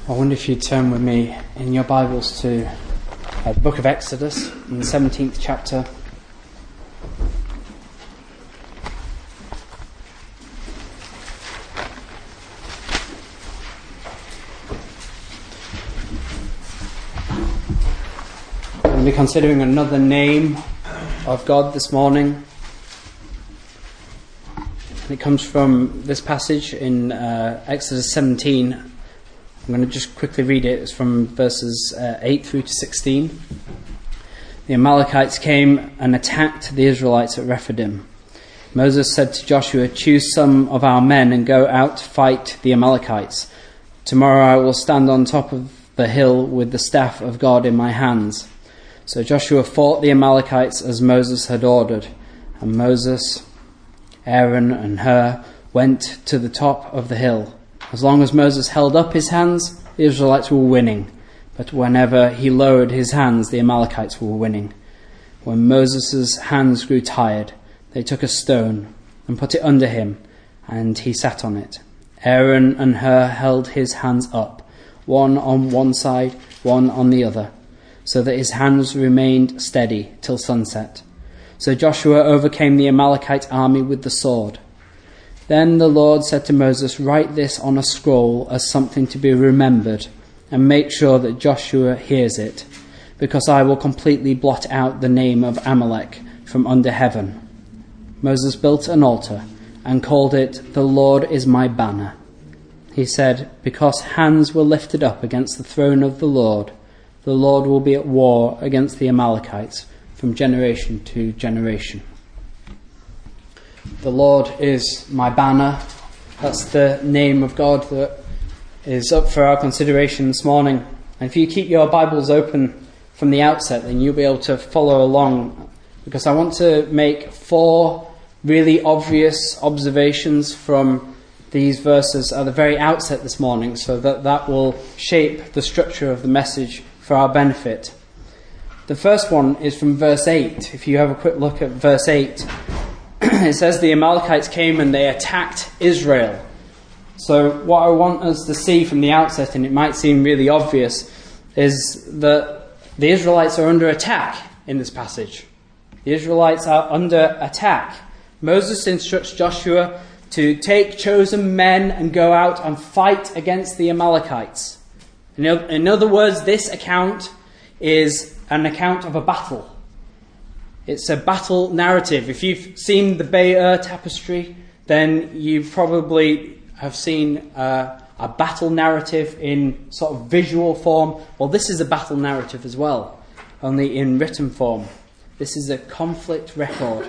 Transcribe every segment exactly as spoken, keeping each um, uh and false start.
I wonder if you'd turn with me in your Bibles to uh, the book of Exodus, in the seventeenth chapter. We're going to be considering another name of God this morning. And it comes from this passage in uh, Exodus seventeen. I'm going to just quickly read it. It's from verses uh, eight through to sixteen. The Amalekites came and attacked the Israelites at Rephidim. Moses said to Joshua, "Choose some of our men and go out to fight the Amalekites. Tomorrow I will stand on top of the hill with the staff of God in my hands." So Joshua fought the Amalekites as Moses had ordered. And Moses, Aaron and Hur went to the top of the hill. As long as Moses held up his hands, the Israelites were winning. But whenever he lowered his hands, the Amalekites were winning. When Moses' hands grew tired, they took a stone and put it under him, and he sat on it. Aaron and Hur held his hands up, one on one side, one on the other, so that his hands remained steady till sunset. So Joshua overcame the Amalekite army with the sword. Then the Lord said to Moses, "Write this on a scroll as something to be remembered, and make sure that Joshua hears it, because I will completely blot out the name of Amalek from under heaven." Moses built an altar and called it, "The Lord is my banner." He said, "Because hands were lifted up against the throne of the Lord, the Lord will be at war against the Amalekites from generation to generation." The Lord is my banner. That's the name of God that is up for our consideration this morning. And if you keep your Bibles open from the outset, then you'll be able to follow along, because I want to make four really obvious observations from these verses at the very outset this morning, so that that will shape the structure of the message for our benefit. The first one is from verse eight. If you have a quick look at verse eight, it says the Amalekites came and they attacked Israel. So what I want us to see from the outset, and it might seem really obvious, is that the Israelites are under attack in this passage. The Israelites are under attack. Moses instructs Joshua to take chosen men and go out and fight against the Amalekites. In other words, this account is an account of a battle. It's a battle narrative. If you've seen the Be'er tapestry, then you probably have seen uh, a battle narrative in sort of visual form. Well, this is a battle narrative as well, only in written form. This is a conflict record.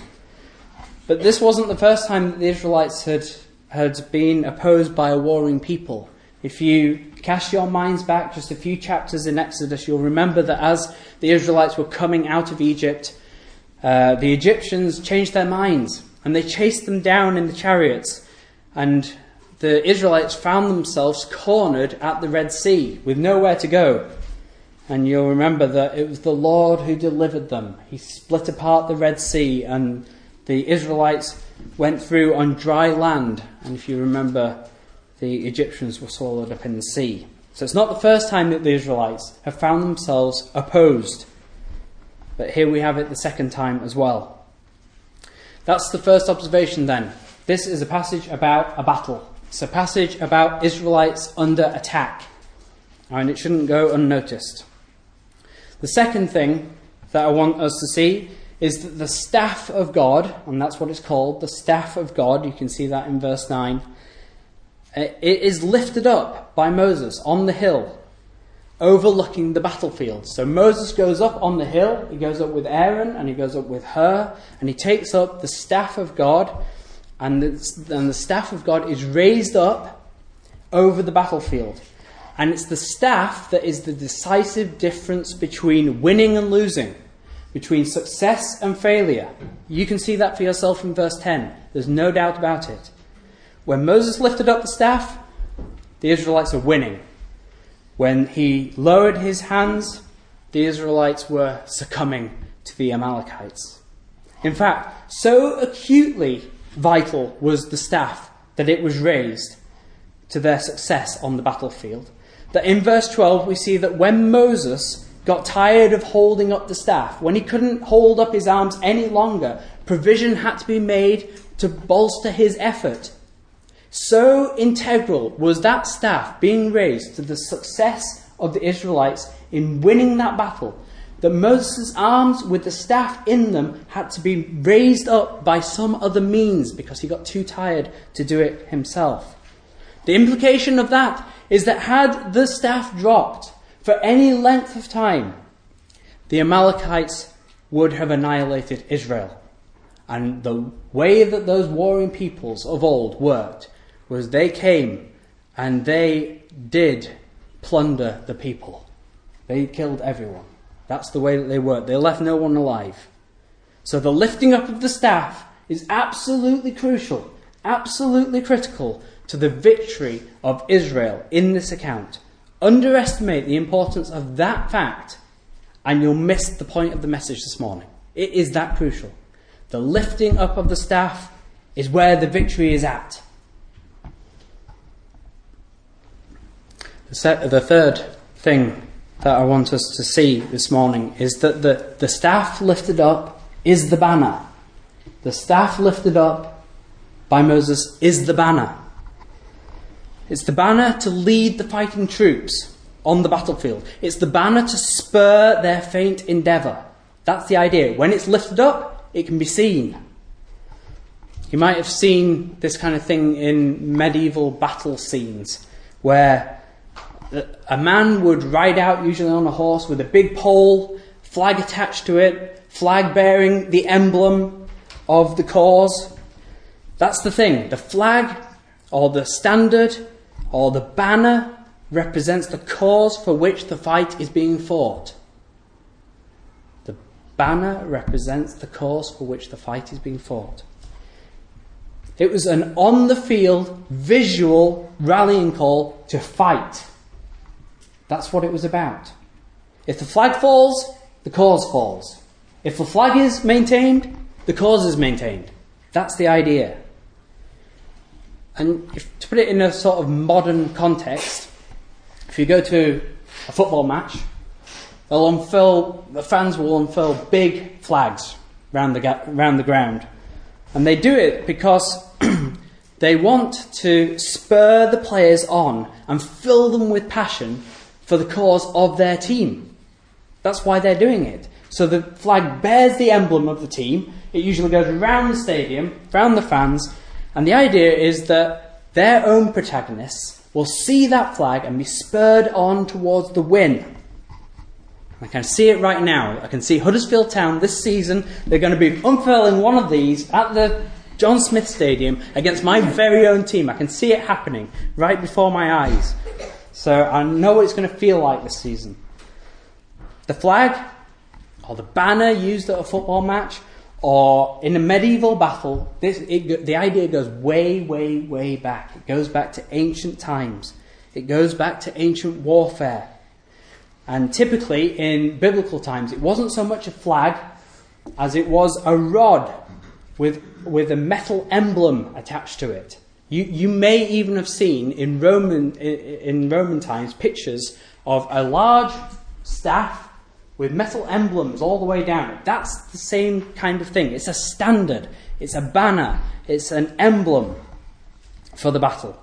But this wasn't the first time that the Israelites had, had been opposed by a warring people. If you cast your minds back just a few chapters in Exodus, you'll remember that as the Israelites were coming out of Egypt, Uh, the Egyptians changed their minds and they chased them down in the chariots, and the Israelites found themselves cornered at the Red Sea with nowhere to go. And you'll remember that it was the Lord who delivered them. He split apart the Red Sea and the Israelites went through on dry land, and if you remember, the Egyptians were swallowed up in the sea. So it's not the first time that the Israelites have found themselves opposed. But here we have it the second time as well. That's the first observation then. This is a passage about a battle. It's a passage about Israelites under attack. And it shouldn't go unnoticed. The second thing that I want us to see is that the staff of God, and that's what it's called, the staff of God, you can see that in verse nine, it is lifted up by Moses on the hill, overlooking the battlefield. So Moses goes up on the hill, he goes up with Aaron and he goes up with Hur, and he takes up the staff of God, and the, and the staff of God is raised up over the battlefield. And it's the staff that is the decisive difference between winning and losing, between success and failure. You can see that for yourself in verse ten. There's no doubt about it. When Moses lifted up the staff, the Israelites are winning. When he lowered his hands, the Israelites were succumbing to the Amalekites. In fact, so acutely vital was the staff that it was raised to their success on the battlefield, that in verse twelve we see that when Moses got tired of holding up the staff, when he couldn't hold up his arms any longer, provision had to be made to bolster his effort. So integral was that staff being raised to the success of the Israelites in winning that battle, that Moses' arms with the staff in them had to be raised up by some other means because he got too tired to do it himself. The implication of that is that had the staff dropped for any length of time, the Amalekites would have annihilated Israel. And the way that those warring peoples of old worked was they came and they did plunder the people. They killed everyone. That's the way that they worked. They left no one alive. So the lifting up of the staff is absolutely crucial, absolutely critical to the victory of Israel in this account. Underestimate the importance of that fact and you'll miss the point of the message this morning. It is that crucial. The lifting up of the staff is where the victory is at. The, set, the third thing that I want us to see this morning is that the, the staff lifted up is the banner. The staff lifted up by Moses is the banner. It's the banner to lead the fighting troops on the battlefield. It's the banner to spur their faint endeavour. That's the idea. When it's lifted up, it can be seen. You might have seen this kind of thing in medieval battle scenes where a man would ride out, usually on a horse, with a big pole, flag attached to it, flag bearing the emblem of the cause. That's the thing. The flag, or the standard, or the banner represents the cause for which the fight is being fought. The banner represents the cause for which the fight is being fought. It was an on-the-field, visual rallying call to fight. That's what it was about. If the flag falls, the cause falls. If the flag is maintained, the cause is maintained. That's the idea. And if, to put it in a sort of modern context, if you go to a football match, they'll unfurl, the fans will unfurl big flags around the, around the ground. And they do it because they want to spur the players on and fill them with passion for the cause of their team. That's why they're doing it. So the flag bears the emblem of the team. It usually goes around the stadium, around the fans, and the idea is that their own protagonists will see that flag and be spurred on towards the win. I can see it right now. I can see Huddersfield Town this season. They're going to be unfurling one of these at the John Smith Stadium against my very own team. I can see it happening right before my eyes. So I know what it's going to feel like this season. The flag, or the banner used at a football match, or in a medieval battle, this, it, the idea goes way, way, way back. It goes back to ancient times. It goes back to ancient warfare. And typically, in biblical times, it wasn't so much a flag as it was a rod with, with a metal emblem attached to it. You, you may even have seen in Roman, in Roman times pictures of a large staff with metal emblems all the way down. That's the same kind of thing. It's a standard. It's a banner. It's an emblem for the battle.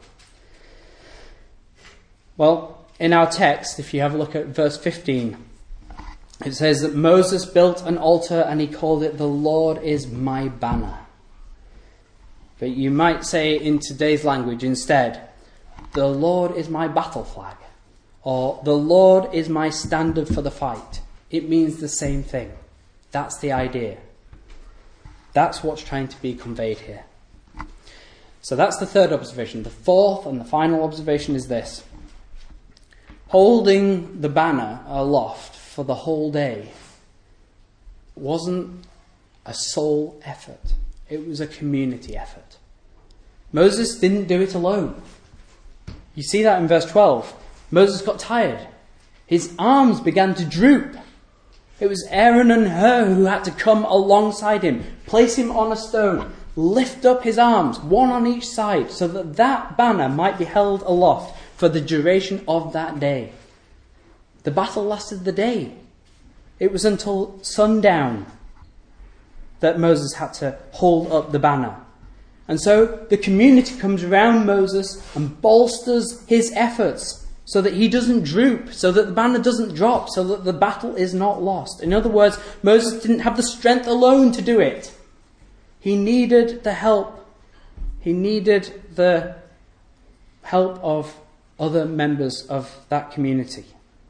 Well, in our text, if you have a look at verse fifteen, it says that Moses built an altar and he called it, "The Lord is my banner." But you might say in today's language instead, "The Lord is my battle flag," or "The Lord is my standard for the fight." It means the same thing. That's the idea. That's what's trying to be conveyed here. So that's the third observation. The fourth and the final observation is this. Holding the banner aloft for the whole day wasn't a sole effort. It was a community effort. Moses didn't do it alone. You see that in verse twelve. Moses got tired. His arms began to droop. It was Aaron and Hur who had to come alongside him, place him on a stone, lift up his arms, one on each side, so that that banner might be held aloft for the duration of that day. The battle lasted the day. It was until sundown that Moses had to hold up the banner. And so the community comes around Moses and bolsters his efforts so that he doesn't droop, so that the banner doesn't drop, so that the battle is not lost. In other words, Moses didn't have the strength alone to do it. He needed the help. He needed the help of other members of that community.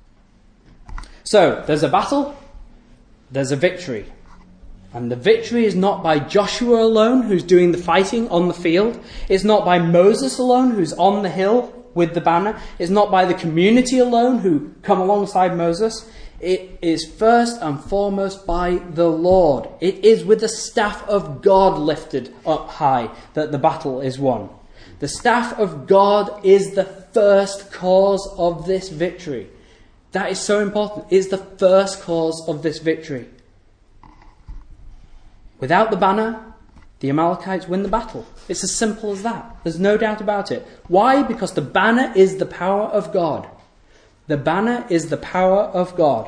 So, there's a battle, there's a victory. And the victory is not by Joshua alone, who's doing the fighting on the field. It's not by Moses alone, who's on the hill with the banner. It's not by the community alone, who come alongside Moses. It is first and foremost by the Lord. It is with the staff of God lifted up high that the battle is won. The staff of God is the first cause of this victory. That is so important. It is the first cause of this victory. Without the banner, the Amalekites win the battle. It's as simple as that. There's no doubt about it. Why? Because the banner is the power of God. The banner is the power of God.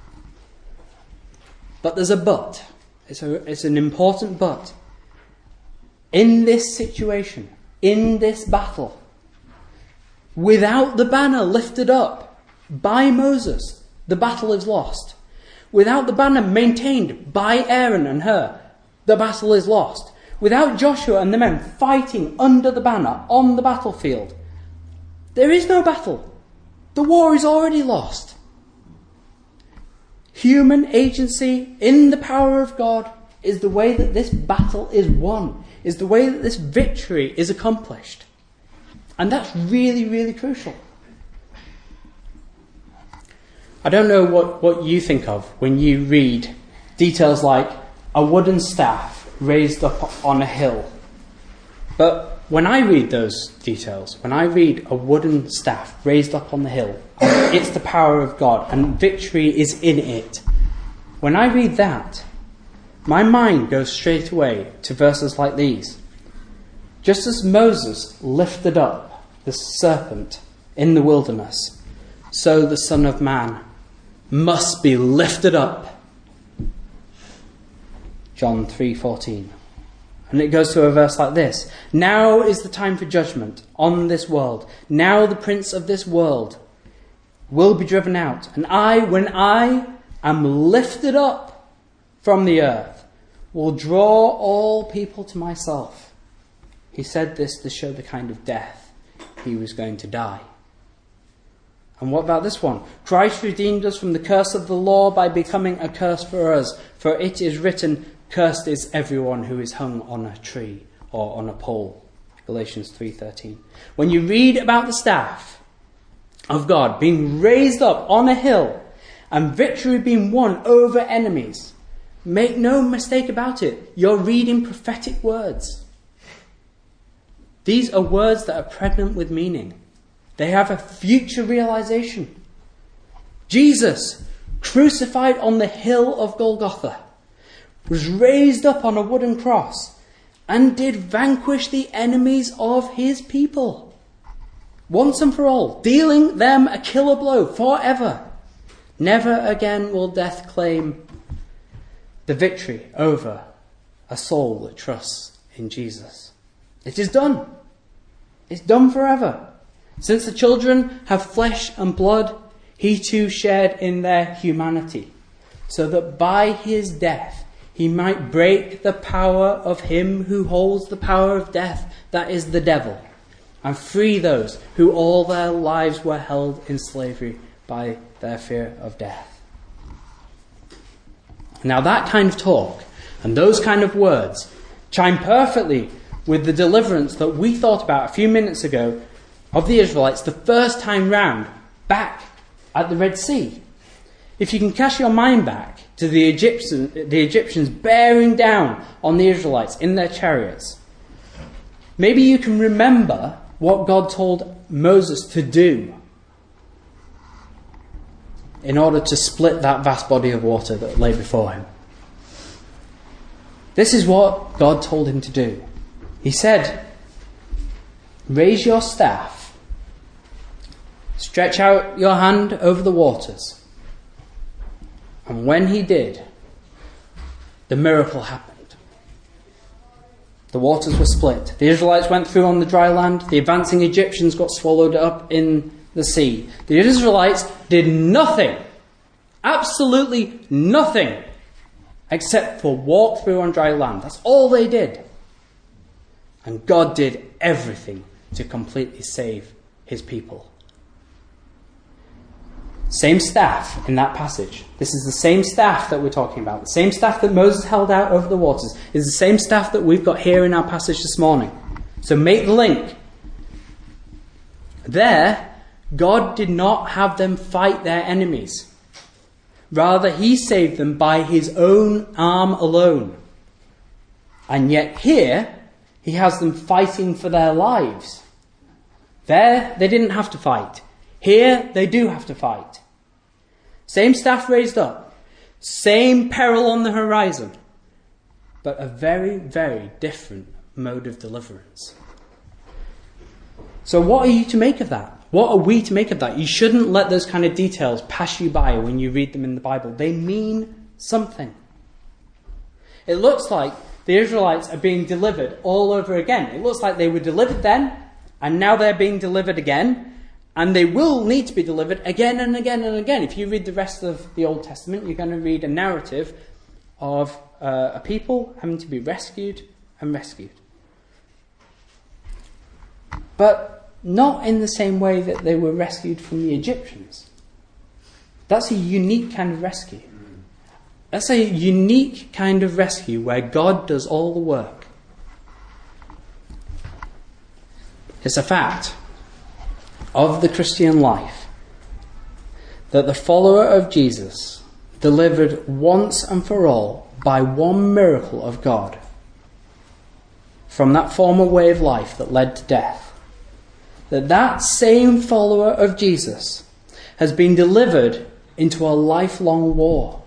But there's a but. It's, a, it's an important but. In this situation, in this battle, without the banner lifted up by Moses, the battle is lost. Without the banner maintained by Aaron and Hur, the battle is lost. Without Joshua and the men fighting under the banner on the battlefield, there is no battle. The war is already lost. Human agency in the power of God is the way that this battle is won, is the way that this victory is accomplished. And that's really, really crucial. I don't know what, what you think of when you read details like a wooden staff raised up on a hill. But when I read those details, when I read a wooden staff raised up on the hill, it's the power of God and victory is in it. When I read that, my mind goes straight away to verses like these. Just as Moses lifted up the serpent in the wilderness, so the Son of Man must be lifted up. John three fourteen. And it goes to a verse like this. Now is the time for judgment on this world. Now the prince of this world will be driven out. And I, when I am lifted up from the earth, will draw all people to myself. He said this to show the kind of death he was going to die. And what about this one? Christ redeemed us from the curse of the law by becoming a curse for us. For it is written, cursed is everyone who is hung on a tree or on a pole. Galatians three thirteen. When you read about the staff of God being raised up on a hill and victory being won over enemies, make no mistake about it, you're reading prophetic words. These are words that are pregnant with meaning. They have a future realization. Jesus, crucified on the hill of Golgotha, was raised up on a wooden cross and did vanquish the enemies of his people. Once and for all, dealing them a killer blow forever. Never again will death claim the victory over a soul that trusts in Jesus. It is done. It's done forever. Since the children have flesh and blood, he too shared in their humanity, so that by his death he might break the power of him who holds the power of death, that is the devil, and free those who all their lives were held in slavery by their fear of death. Now that kind of talk and those kind of words chime perfectly with the deliverance that we thought about a few minutes ago of the Israelites the first time round back at the Red Sea. If you can cast your mind back to the Egyptian, the Egyptians bearing down on the Israelites in their chariots, maybe you can remember what God told Moses to do in order to split that vast body of water that lay before him. This is what God told him to do. He said, raise your staff stretch out your hand over the waters. And when he did, the miracle happened. The waters were split. The Israelites went through on the dry land. The advancing Egyptians got swallowed up in the sea. The Israelites did nothing, absolutely nothing, except for walk through on dry land. That's all they did. And God did everything to completely save his people. Same staff in that passage. This is the same staff that we're talking about. The same staff that Moses held out over the waters is the same staff that we've got here in our passage this morning. So make the link. There, God did not have them fight their enemies. Rather, he saved them by his own arm alone. And yet here, he has them fighting for their lives. There, they didn't have to fight. Here, they do have to fight. Same staff raised up. Same peril on the horizon. But a very, very different mode of deliverance. So what are you to make of that? What are we to make of that? You shouldn't let those kind of details pass you by when you read them in the Bible. They mean something. It looks like the Israelites are being delivered all over again. It looks like they were delivered then, and now they're being delivered again. And they will need to be delivered again and again and again. If you read the rest of the Old Testament, you're going to read a narrative of uh, a people having to be rescued and rescued. But not in the same way that they were rescued from the Egyptians. That's a unique kind of rescue. That's a unique kind of rescue where God does all the work. It's a fact of the Christian life that the follower of Jesus, delivered once and for all by one miracle of God from that former way of life that led to death, that that same follower of Jesus has been delivered into a lifelong war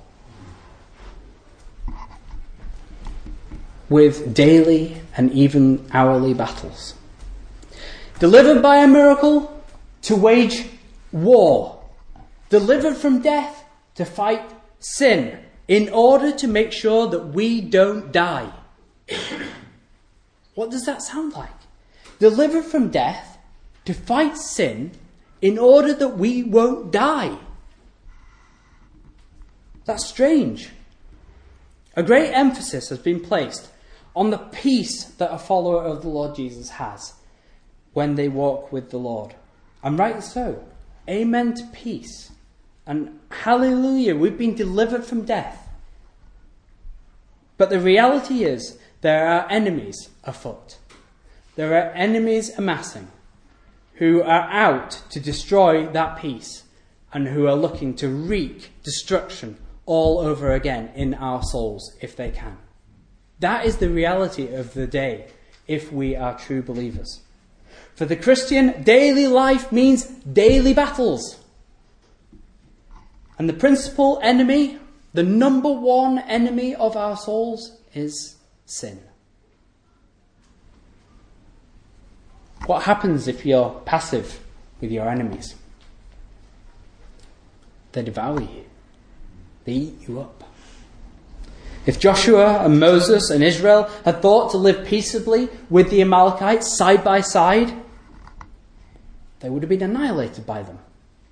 with daily and even hourly battles. Delivered by a miracle to wage war. Delivered from death to fight sin in order to make sure that we don't die. What does that sound like? Delivered from death to fight sin in order that we won't die. That's strange. A great emphasis has been placed on the peace that a follower of the Lord Jesus has when they walk with the Lord. And rightly so. Amen to peace. And hallelujah, we've been delivered from death. But the reality is, there are enemies afoot. There are enemies amassing who are out to destroy that peace and who are looking to wreak destruction all over again in our souls if they can. That is the reality of the day if we are true believers. For the Christian, daily life means daily battles. And the principal enemy, the number one enemy of our souls, is sin. What happens if you're passive with your enemies? They devour you. They eat you up. If Joshua and Moses and Israel had thought to live peaceably with the Amalekites side by side, they would have been annihilated by them.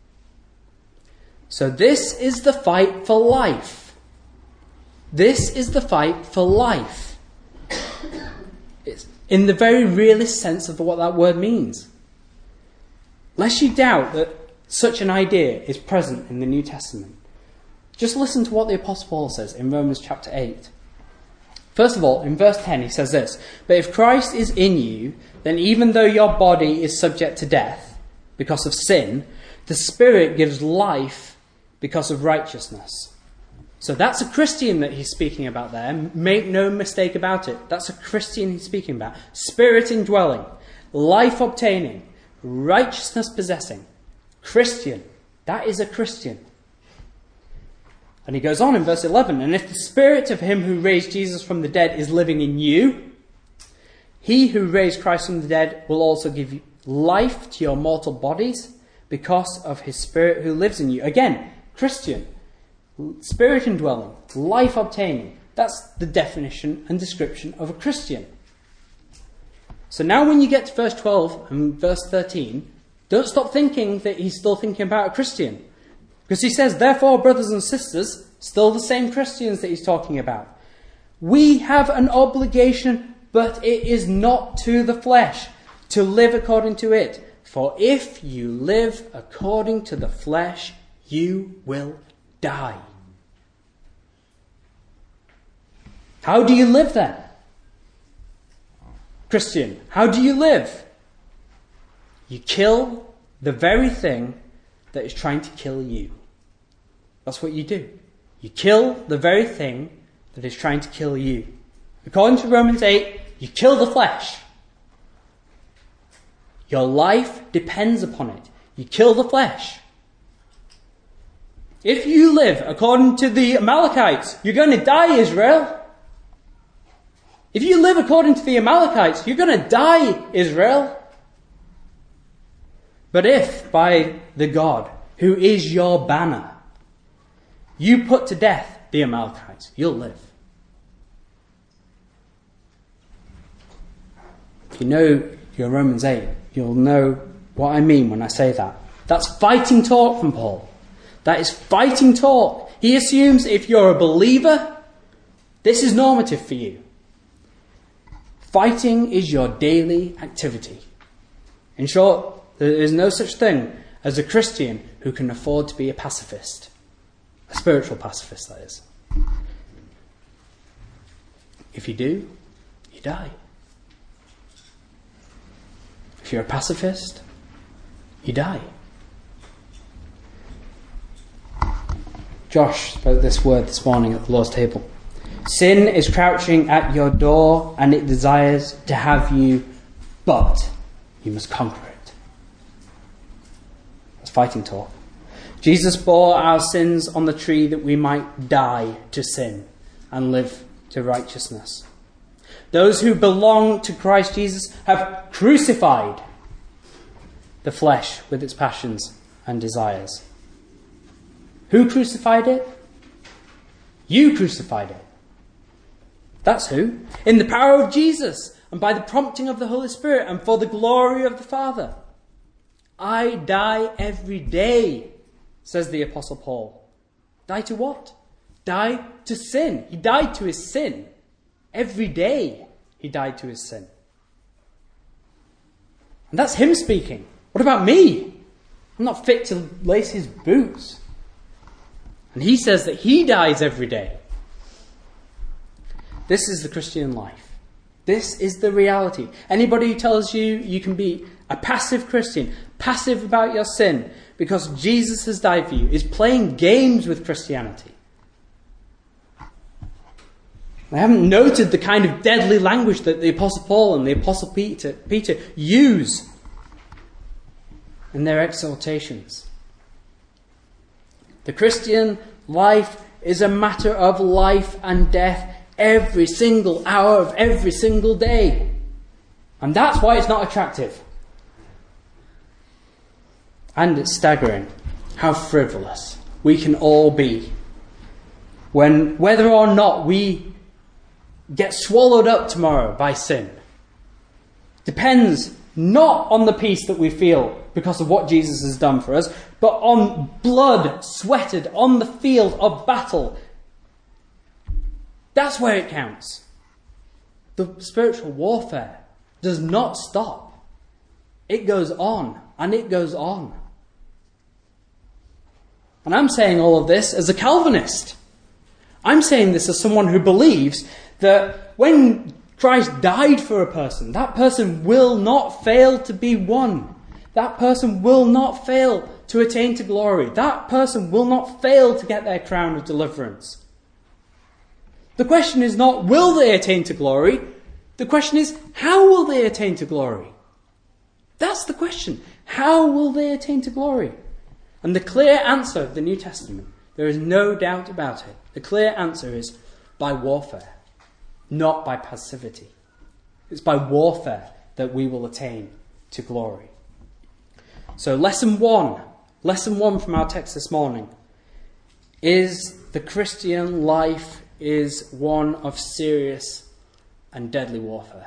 So this is the fight for life. This is the fight for life. It's in the very realist sense of what that word means. Lest you doubt that such an idea is present in the New Testament, just listen to what the Apostle Paul says in Romans chapter eight. First of all, in verse ten, he says this: "But if Christ is in you, then even though your body is subject to death because of sin, the Spirit gives life because of righteousness." So that's a Christian that he's speaking about there. Make no mistake about it. That's a Christian he's speaking about. Spirit indwelling, life obtaining, righteousness possessing. Christian. That is a Christian. And he goes on in verse eleven, "And if the Spirit of him who raised Jesus from the dead is living in you, he who raised Christ from the dead will also give you life to your mortal bodies because of his Spirit who lives in you. Again, Christian, Spirit indwelling, life obtaining. That's the definition and description of a Christian. So now when you get to verse twelve and verse thirteen, don't stop thinking that he's still thinking about a Christian. Because he says, therefore, brothers and sisters, still the same Christians that he's talking about. We have an obligation, but it is not to the flesh, to live according to it. For if you live according to the flesh, you will die. How do you live then? Christian, how do you live? You kill the very thing that is trying to kill you. That's what you do. You kill the very thing that is trying to kill you. According to Romans eight, you kill the flesh. Your life depends upon it. You kill the flesh. If you live according to the Amalekites, you're going to die, Israel. If you live according to the Amalekites, you're going to die, Israel. But if, by the God who is your banner, you put to death the Amalekites, you'll live. If you know your Romans eight, you'll know what I mean when I say that. That's fighting talk from Paul. That is fighting talk. He assumes if you're a believer, this is normative for you. Fighting is your daily activity. In short, there is no such thing as a Christian who can afford to be a pacifist. A spiritual pacifist, that is. If you do, you die. If you're a pacifist, you die. Josh spoke this word this morning at the Lord's table. Sin is crouching at your door and it desires to have you, but you must conquer it. That's fighting talk. Jesus bore our sins on the tree that we might die to sin and live to righteousness. Those who belong to Christ Jesus have crucified the flesh with its passions and desires. Who crucified it? You crucified it. That's who. In the power of Jesus and by the prompting of the Holy Spirit and for the glory of the Father. I die every day, says the Apostle Paul. Die to what? Die to sin. He died to his sin. Every day he died to his sin. And that's him speaking. What about me? I'm not fit to lace his boots. And he says that he dies every day. This is the Christian life. This is the reality. Anybody who tells you you can be a passive Christian, passive about your sin, because Jesus has died for you, is playing games with Christianity. They haven't noted the kind of deadly language that the Apostle Paul and the Apostle Peter, Peter use in their exhortations. The Christian life is a matter of life and death every single hour of every single day. And that's why it's not attractive. And it's staggering how frivolous we can all be when, whether or not we get swallowed up tomorrow by sin, depends not on the peace that we feel because of what Jesus has done for us, but on blood sweated on the field of battle. That's where it counts. The spiritual warfare does not stop. It goes on, and it goes on. And I'm saying all of this as a Calvinist. I'm saying this as someone who believes that when Christ died for a person, that person will not fail to be won. That person will not fail to attain to glory. That person will not fail to get their crown of deliverance. The question is not, will they attain to glory? The question is, how will they attain to glory? That's the question. How will they attain to glory? And the clear answer of the New Testament, there is no doubt about it. The clear answer is by warfare, not by passivity. It's by warfare that we will attain to glory. So lesson one, lesson one from our text this morning is the Christian life is one of serious and deadly warfare.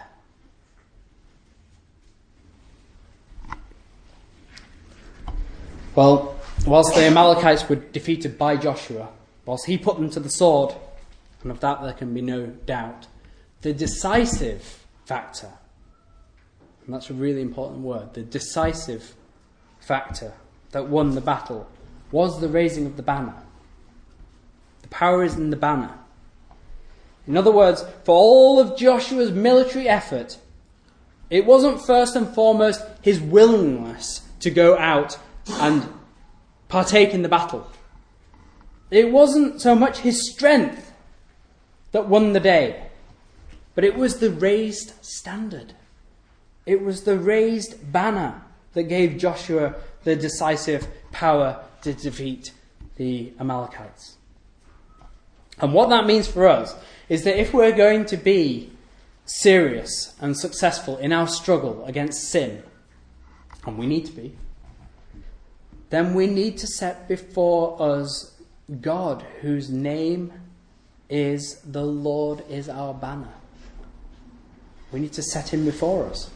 Well, whilst the Amalekites were defeated by Joshua, whilst he put them to the sword, and of that there can be no doubt, the decisive factor, and that's a really important word, the decisive factor that won the battle was the raising of the banner. The power is in the banner. In other words, for all of Joshua's military effort, it wasn't first and foremost his willingness to go out and partake in the battle. It wasn't so much his strength that won the day, but it was the raised standard. It was the raised banner that gave Joshua the decisive power to defeat the Amalekites. And what that means for us is that if we're going to be serious and successful in our struggle against sin, and we need to be, then we need to set before us God, whose name is the Lord is our banner. We need to set him before us.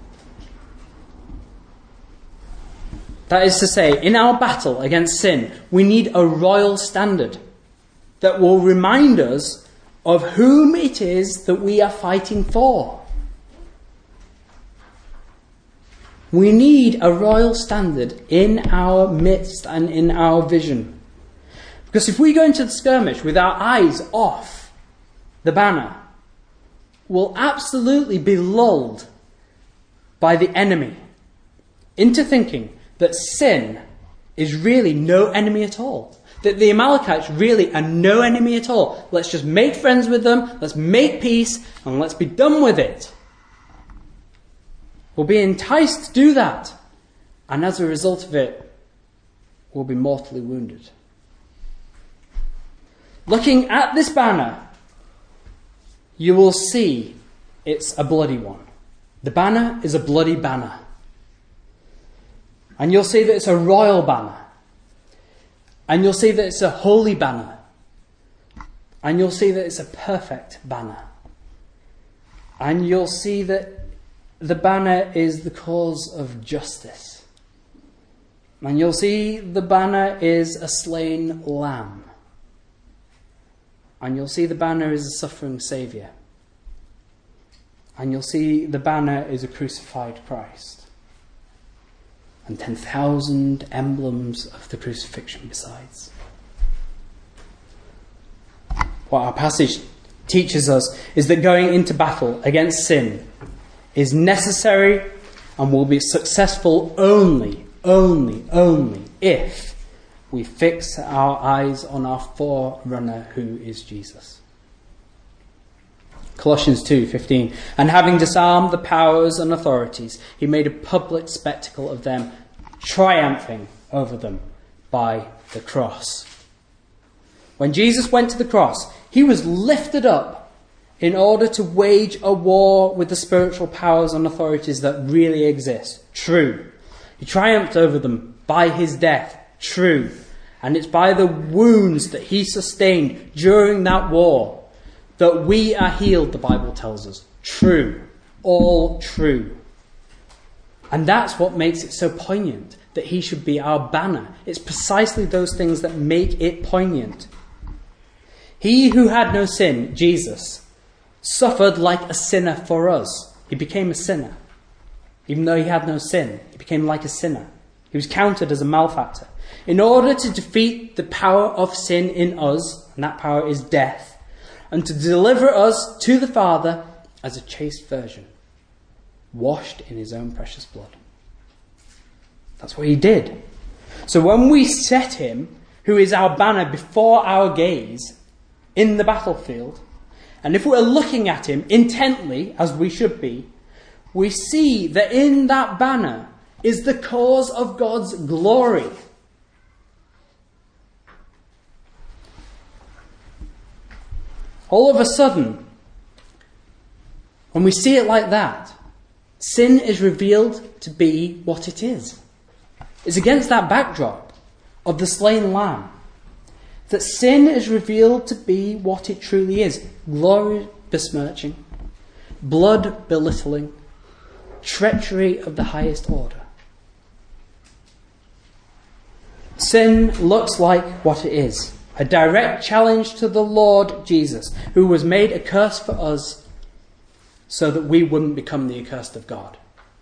That is to say, in our battle against sin, we need a royal standard that will remind us of whom it is that we are fighting for. We need a royal standard in our midst and in our vision. Because if we go into the skirmish with our eyes off the banner, we'll absolutely be lulled by the enemy into thinking that sin is really no enemy at all. That the Amalekites really are no enemy at all. Let's just make friends with them, let's make peace, and let's be done with it. We'll be enticed to do that, and as a result of it, we'll be mortally wounded. Looking at this banner, you will see it's a bloody one. The banner is a bloody banner. And you'll see that it's a royal banner. And you'll see that it's a holy banner. And you'll see that it's a perfect banner. And you'll see that the banner is the cause of justice. And you'll see the banner is a slain lamb. And you'll see the banner is a suffering Saviour. And you'll see the banner is a crucified Christ. And ten thousand emblems of the crucifixion besides. What our passage teaches us is that going into battle against sin is necessary and will be successful only, only, only if we fix our eyes on our forerunner who is Jesus. Colossians two fifteen. And having disarmed the powers and authorities, he made a public spectacle of them, triumphing over them by the cross. When Jesus went to the cross, he was lifted up in order to wage a war with the spiritual powers and authorities that really exist. True. He triumphed over them by his death. True. And it's by the wounds that he sustained during that war that we are healed, the Bible tells us. True. All true. And that's what makes it so poignant, that he should be our banner. It's precisely those things that make it poignant. He who had no sin, Jesus, suffered like a sinner for us. He became a sinner. Even though he had no sin, he became like a sinner. He was counted as a malefactor. In order to defeat the power of sin in us, and that power is death, and to deliver us to the Father as a chaste virgin, washed in his own precious blood. That's what he did. So when we set him, who is our banner, before our gaze in the battlefield, and if we're looking at him intently, as we should be, we see that in that banner is the cause of God's glory. All of a sudden, when we see it like that, sin is revealed to be what it is. It's against that backdrop of the slain lamb that sin is revealed to be what it truly is: glory besmirching, blood belittling, treachery of the highest order. Sin looks like what it is: a direct challenge to the Lord Jesus, who was made a curse for us so that we wouldn't become the accursed of God.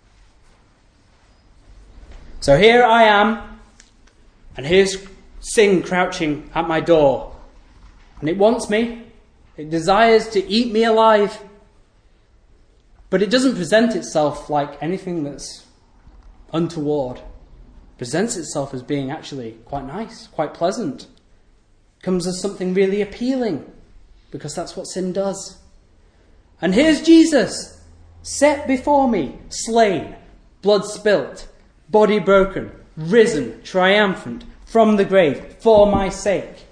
So here I am, and here's sin crouching at my door, and it wants me. It desires to eat me alive, but it doesn't present itself like anything that's untoward. It presents itself as being actually quite nice, quite pleasant. It comes as something really appealing, because that's what sin does. And here's Jesus, set before me, slain, blood spilt, body broken, risen, triumphant from the grave for my sake.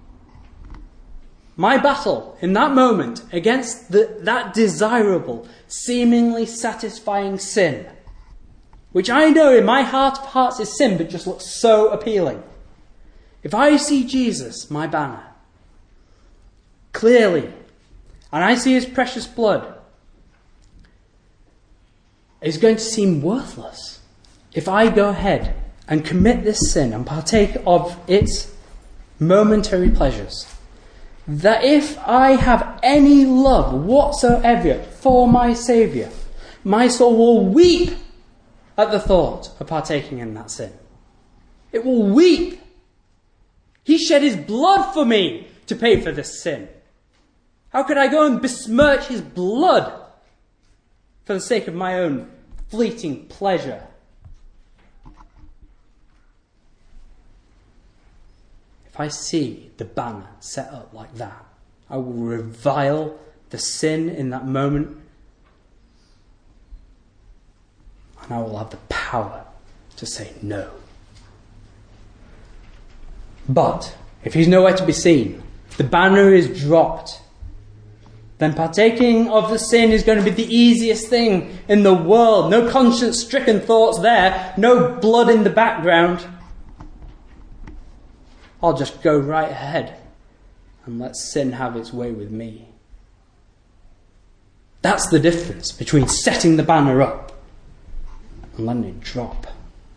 My battle in that moment against the, that desirable, seemingly satisfying sin, which I know in my heart of hearts is sin, but just looks so appealing. If I see Jesus, my banner, clearly, and I see his precious blood, it's going to seem worthless if I go ahead and commit this sin and partake of its momentary pleasures. That if I have any love whatsoever for my Saviour, my soul will weep at the thought of partaking in that sin. It will weep. He shed his blood for me to pay for this sin. How could I go and besmirch his blood for the sake of my own fleeting pleasure? If I see the banner set up like that, I will revile the sin in that moment, and I will have the power to say no. But if he's nowhere to be seen, the banner is dropped, then partaking of the sin is going to be the easiest thing in the world. No conscience-stricken thoughts there, no blood in the background. I'll just go right ahead and let sin have its way with me. That's the difference between setting the banner up and letting it drop.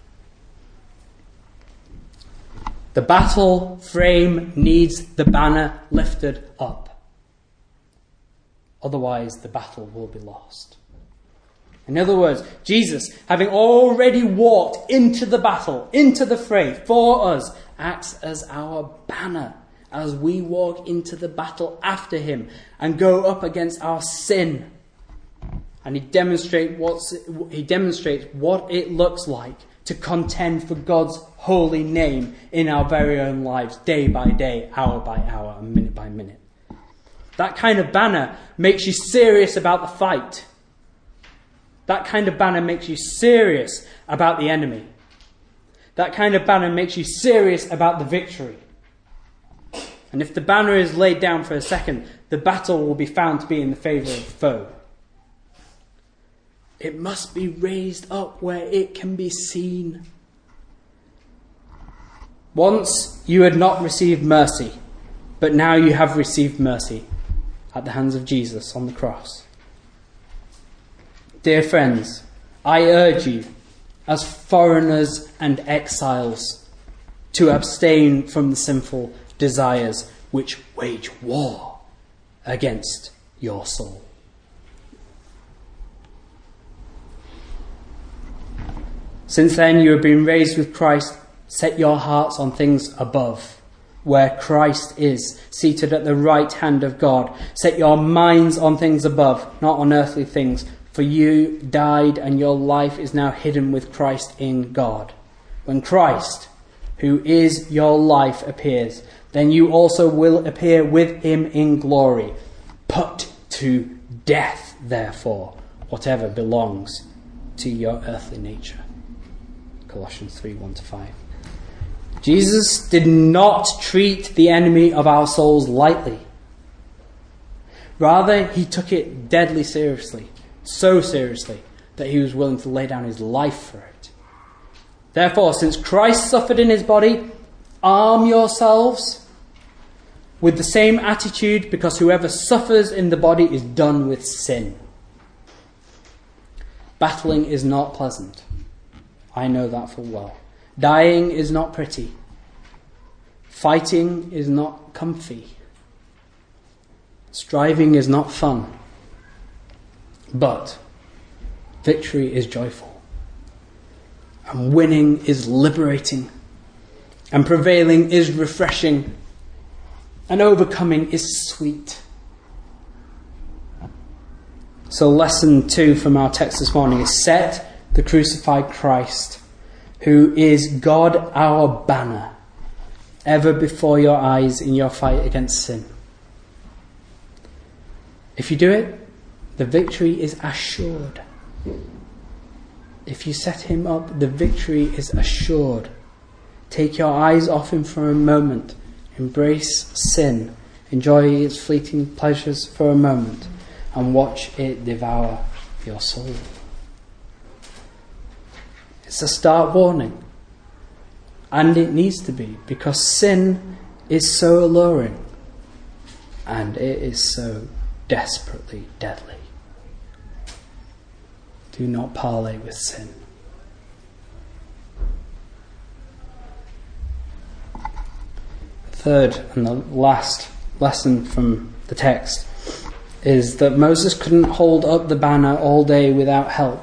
The battle frame needs the banner lifted up. Otherwise, the battle will be lost. In other words, Jesus, having already walked into the battle, into the fray for us, acts as our banner as we walk into the battle after him and go up against our sin. And he demonstrate what's, he demonstrates what it looks like to contend for God's holy name in our very own lives, day by day, hour by hour, and minute by minute. That kind of banner makes you serious about the fight. That kind of banner makes you serious about the enemy. That kind of banner makes you serious about the victory. And if the banner is laid down for a second, the battle will be found to be in the favour of the foe. It must be raised up where it can be seen. Once you had not received mercy, but now you have received mercy at the hands of Jesus on the cross. Dear friends, I urge you, as foreigners and exiles, to abstain from the sinful desires which wage war against your soul. Since then you have been raised with Christ. Set your hearts on things above, where Christ is, seated at the right hand of God. Set your minds on things above, not on earthly things. For you died, and your life is now hidden with Christ in God. When Christ, who is your life, appears, then you also will appear with him in glory. Put to death, therefore, whatever belongs to your earthly nature. Colossians three, one to five. Jesus did not treat the enemy of our souls lightly. Rather, he took it deadly seriously. So seriously that he was willing to lay down his life for it. Therefore, since Christ suffered in his body, arm yourselves with the same attitude, because whoever suffers in the body is done with sin. Battling is not pleasant. I know that full well. Dying is not pretty. Fighting is not comfy. Striving is not fun. But victory is joyful. And winning is liberating. And prevailing is refreshing. And overcoming is sweet. So lesson two from our text this morning is set the crucified Christ, who is God our banner, ever before your eyes in your fight against sin. If you do it, the victory is assured. If you set him up, the victory is assured. Take your eyes off him for a moment. Embrace sin. Enjoy its fleeting pleasures for a moment. And watch it devour your soul. It's a stark warning. And it needs to be, because sin is so alluring. And it is so desperately deadly. Do not parley with sin. Third and the last lesson from the text is that Moses couldn't hold up the banner all day without help.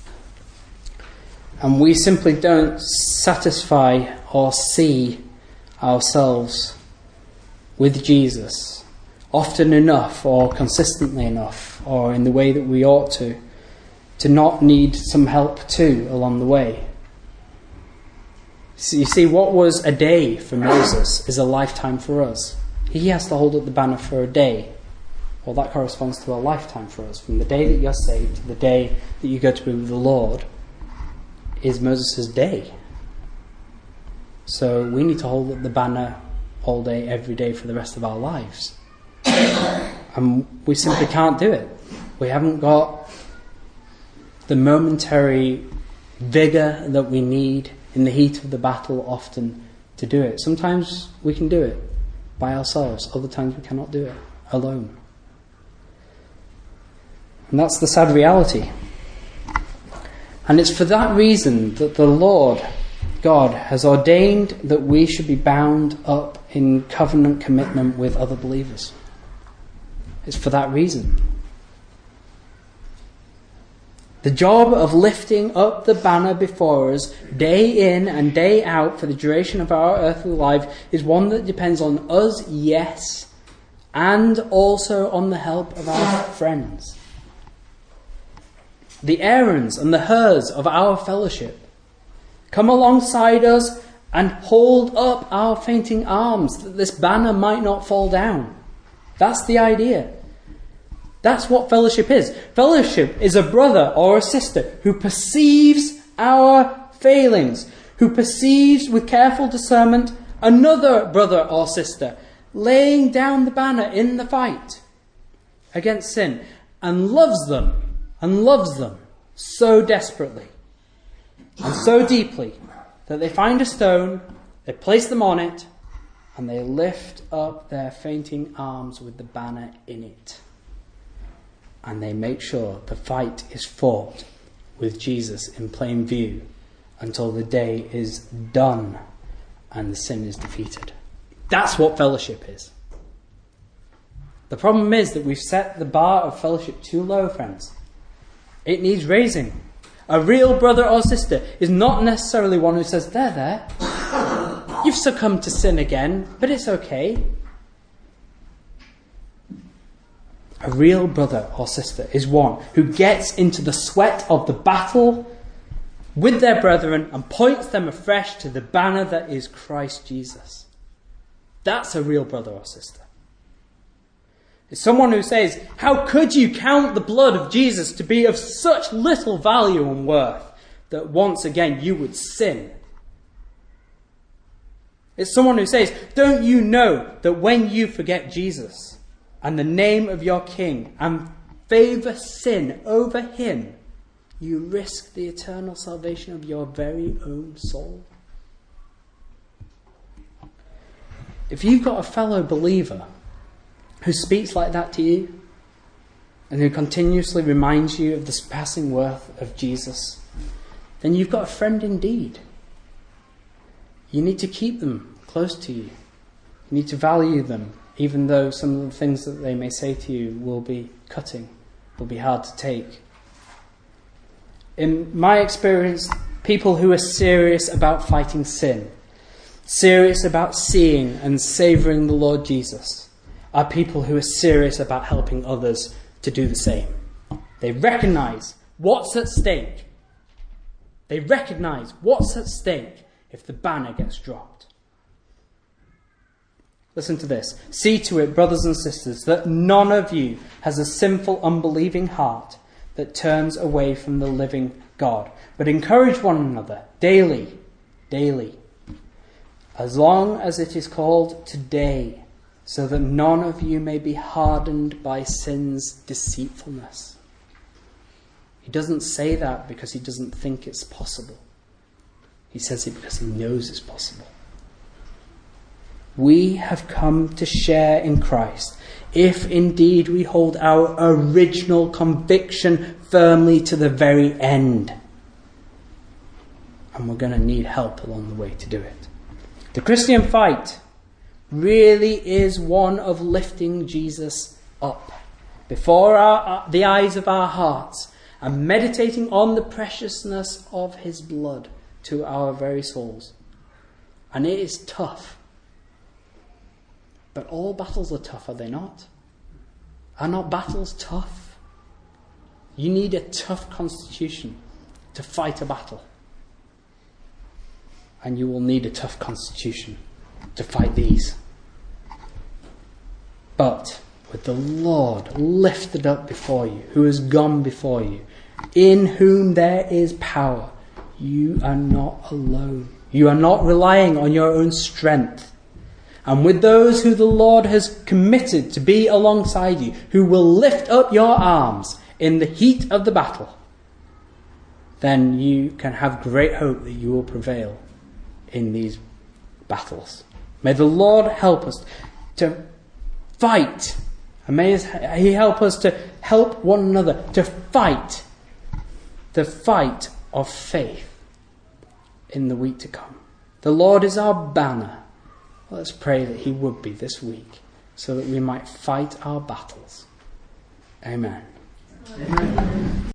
And we simply don't satisfy or see ourselves with Jesus often enough or consistently enough or in the way that we ought to, to not need some help too along the way. So you see, what was a day for Moses is a lifetime for us. He has to hold up the banner for a day. Well, that corresponds to a lifetime for us. From the day that you're saved to the day that you go to be with the Lord is Moses' day. So we need to hold up the banner all day, every day for the rest of our lives. And we simply can't do it. We haven't got the momentary vigour that we need in the heat of the battle often to do it. Sometimes we can do it by ourselves. Other times we cannot do it alone. And that's the sad reality. And it's for that reason that the Lord God has ordained that we should be bound up in covenant commitment with other believers. It's for that reason. The job of lifting up the banner before us day in and day out for the duration of our earthly life is one that depends on us, yes, and also on the help of our friends. The Aarons and the Hurs of our fellowship come alongside us and hold up our fainting arms that this banner might not fall down. That's the idea. That's what fellowship is. Fellowship is a brother or a sister who perceives our failings, who perceives with careful discernment another brother or sister laying down the banner in the fight against sin and loves them and loves them so desperately and so deeply that they find a stone, they place them on it, and they lift up their fainting arms with the banner in it. And they make sure the fight is fought with Jesus in plain view until the day is done and the sin is defeated. That's what fellowship is. The problem is that we've set the bar of fellowship too low, friends. It needs raising. A real brother or sister is not necessarily one who says, there, there, you've succumbed to sin again, but it's okay. A real brother or sister is one who gets into the sweat of the battle with their brethren and points them afresh to the banner that is Christ Jesus. That's a real brother or sister. It's someone who says, how could you count the blood of Jesus to be of such little value and worth that once again you would sin? It's someone who says, don't you know that when you forget Jesus and the name of your King and favour sin over him, you risk the eternal salvation of your very own soul. If you've got a fellow believer who speaks like that to you, and who continuously reminds you of the surpassing worth of Jesus, then you've got a friend indeed. You need to keep them close to you. You need to value them, even though some of the things that they may say to you will be cutting, will be hard to take. In my experience, people who are serious about fighting sin, serious about seeing and savouring the Lord Jesus, are people who are serious about helping others to do the same. They recognise what's at stake. They recognise what's at stake if the banner gets dropped. Listen to this. See to it, brothers and sisters, that none of you has a sinful, unbelieving heart that turns away from the living God, but encourage one another daily, daily, as long as it is called today, so that none of you may be hardened by sin's deceitfulness. He doesn't say that because he doesn't think it's possible. He says it because he knows it's possible. We have come to share in Christ, if indeed we hold our original conviction firmly to the very end. And we're going to need help along the way to do it. The Christian fight really is one of lifting Jesus up before our, the eyes of our hearts and meditating on the preciousness of his blood to our very souls. And it is tough. But all battles are tough, are they not? Are not battles tough? You need a tough constitution to fight a battle. And you will need a tough constitution to fight these. But with the Lord lifted up before you, who has gone before you, in whom there is power, you are not alone. You are not relying on your own strength. And with those who the Lord has committed to be alongside you, who will lift up your arms in the heat of the battle, then you can have great hope that you will prevail in these battles. May the Lord help us to fight, and may he help us to help one another to fight the fight of faith in the week to come. The Lord is our banner. Let's pray that he would be this week, so that we might fight our battles. Amen. Amen.